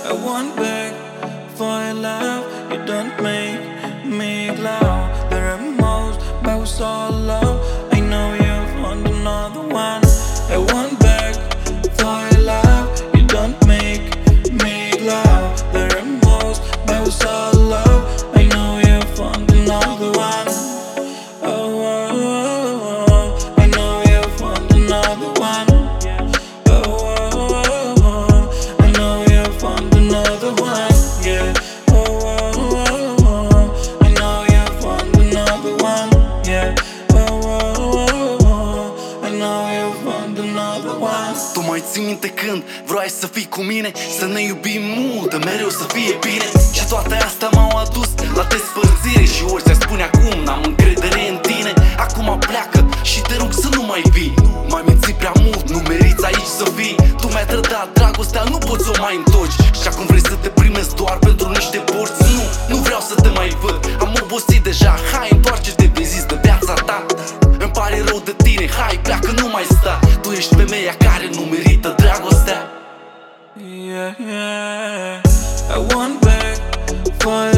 I want back for your love. You don't make me glow. The remorse, but was all love. I know you found another one. I want back for your love. You don't make me glow. The remorse, but was all love. I know you found another one. Oh, oh, oh, oh. I know you found another one. Oh, oh, oh, oh. I know you found another one. Yeah. Oh, oh, oh, oh. I know you found another one. Yeah. Oh, oh, oh, oh. I know you found another one. Tu mai ții minte când vroiai să fii cu mine? Să ne iubim mult, de mereu să fie bine. Și toate astea m-au adus la despărțire. Și orice aș spune acum, n-am încredere în tine. Acum pleacă și te rog să nu mai vii. M-ai mințit prea mult, nu meriți aici să fii. Tu mi-ai trădat dragostea, nu poți să o mai întorci. Și acum vrei să te primesc doar pentru niște porți. Nu vreau să te mai văd, am obosit deja. Hai, întoarce-te, vezi de viața ta. Îmi pare rău de tine, hai, pleacă, nu mai sta. Tu ești femeia care nu merită dragostea. Yeah, yeah. I want back for